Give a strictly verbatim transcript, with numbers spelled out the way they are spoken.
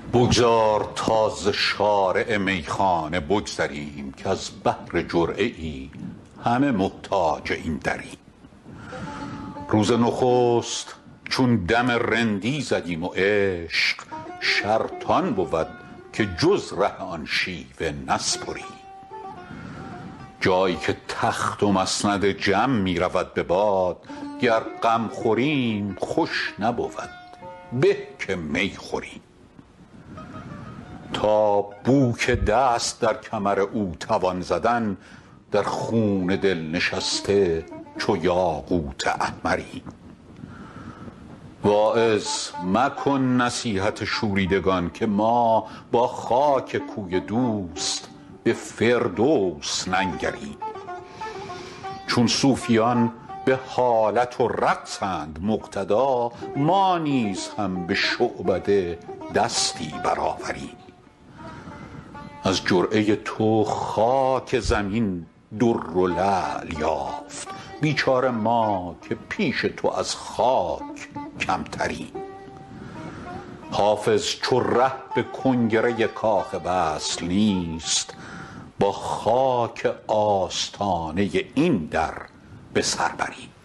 بگذار تا ز شارع میخانه بگذریم که از بهر جرعه ای همه محتاج این دریم. روز نخست چون دم رندی زدیم و عشق شرط آن بود که جز ره آن شیوه نسپریم. جایی که تخت و مسند جم می رود به باد، گر غم خوریم خوش نبود به که می خوریم. تا بوک دست در کمر او توان زدن، در خون دل نشسته چو یاقوت احمریم. واعظ مکن نصیحت شوریدگان که ما با خاک کوی دوست به فردوس ننگریم. چون صوفیان به حالت و رقصند مقتدا، ما نیز هم به شعبده دستی برآوریم. از جرعه تو خاک زمین در و لعل یافت، بیچاره ما که پیش تو از خاک کمتریم. حافظ چو ره به کنگره کاخ وصل نیست، با خاک آستانه این در به سر بریم.